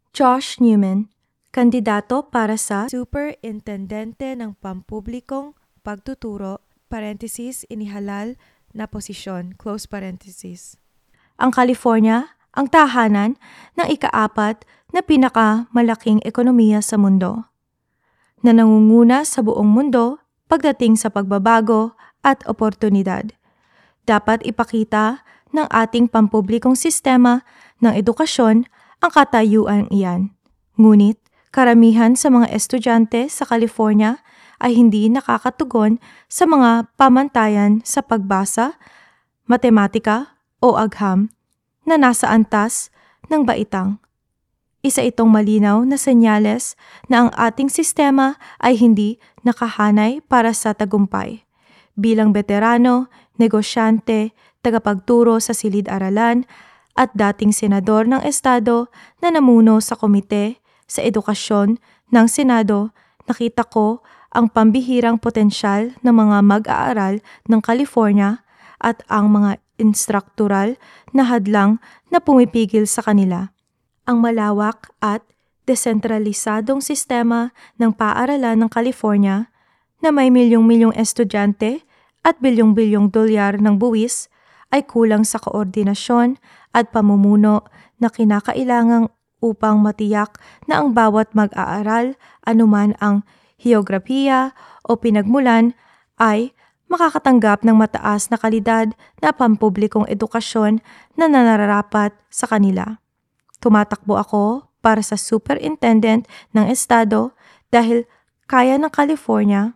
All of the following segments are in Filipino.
Josh Newman, kandidato para sa Superintendente ng Pampublikong Pagtuturo, inihalal na posisyon, close parenthesis. Ang California, ang tahanan ng ika-4 na pinakamalaking ekonomiya sa mundo, na nangunguna sa buong mundo pagdating sa pagbabago at oportunidad. Dapat ipakita ng ating pampublikong sistema ng edukasyon ang katayuan iyan. Ngunit, karamihan sa mga estudyante sa California ay hindi nakakatugon sa mga pamantayan sa pagbasa, matematika o agham na nasa antas ng baitang. Isa itong malinaw na senyales na ang ating sistema ay hindi nakahanay para sa tagumpay. Bilang veterano, negosyante, tagapagturo sa silid-aralan, at dating senador ng estado na namuno sa komite sa edukasyon ng Senado, nakita ko ang pambihirang potensyal ng mga mag-aaral ng California at ang mga instruktural na hadlang na pumipigil sa kanila. Ang malawak at desentralisadong sistema ng paaralan ng California na may milyong-milyong estudyante at bilyong-bilyong dolyar ng buwis ay kulang sa koordinasyon at pamumuno na kinakailangang upang matiyak na ang bawat mag-aaral, anuman ang heograpiya o pinagmulan, ay makakatanggap ng mataas na kalidad na pampublikong edukasyon na nararapat sa kanila. Tumatakbo ako para sa superintendent ng estado dahil kaya ng California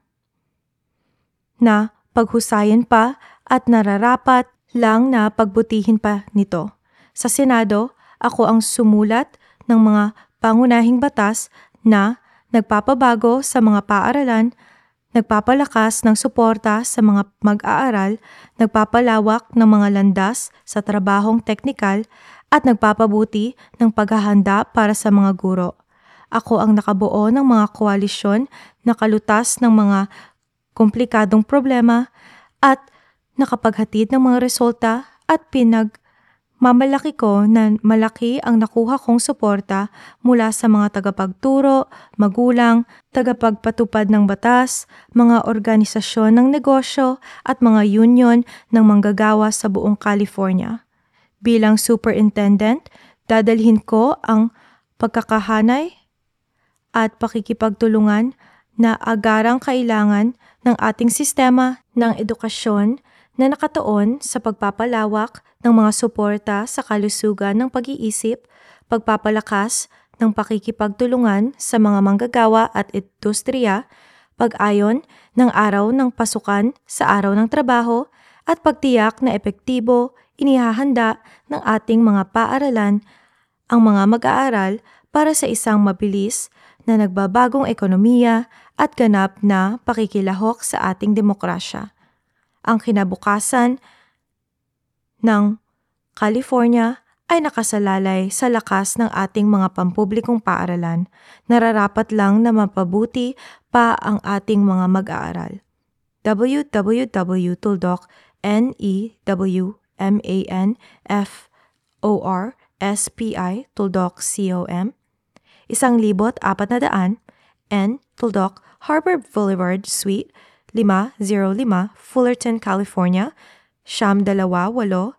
na paghusayin pa at nararapat lang na pagbutihin pa nito. Sa Senado, ako ang sumulat ng mga pangunahing batas na nagpapabago sa mga paaralan, nagpapalakas ng suporta sa mga mag-aaral, nagpapalawak ng mga landas sa trabahong teknikal, at nagpapabuti ng paghahanda para sa mga guro. Ako ang nakabuo ng mga koalisyon na kalutas ng mga komplikadong problema at nakapaghatid ng mga resulta at mamalaki ko na malaki ang nakuha kong suporta mula sa mga tagapagturo, magulang, tagapagpatupad ng batas, mga organisasyon ng negosyo at mga union ng manggagawa sa buong California. Bilang superintendent, dadalhin ko ang pagkakahanay at pakikipagtulungan na agarang kailangan ng ating sistema ng edukasyon na nakatuon sa pagpapalawak ng mga suporta sa kalusugan ng pag-iisip, pagpapalakas ng pakikipagtulungan sa mga manggagawa at industriya, pag-ayon ng araw ng pasukan sa araw ng trabaho, at pagtiyak na epektibo inihahanda ng ating mga paaralan ang mga mag-aaral para sa isang mabilis na nagbabagong ekonomiya at ganap na pakikilahok sa ating demokrasya. Ang kinabukasan ng California ay nakasalalay sa lakas ng ating mga pampublikong paaralan. Nararapat lang na mapabuti pa ang ating mga mag-aaral. www.newmanforspi.com 1,400 N. Tuldok, Harbor Boulevard, Suite 505, Fullerton, California, 92835.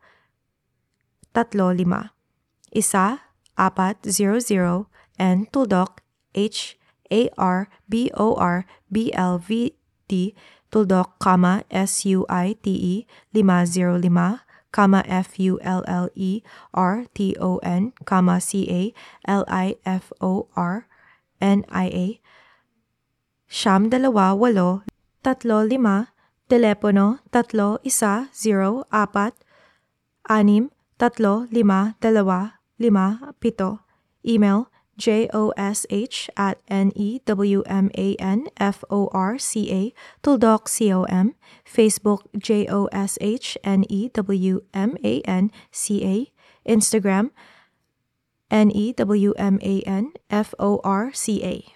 1-400 N. Tuldok, HARBORBLVD, Tuldok, SUITE 505, FULLERTON, CALIFORNIA, 92835, telepono 314-635-257, email josh@newmanforca.com, Facebook josh@newmanca, Instagram newmanforca.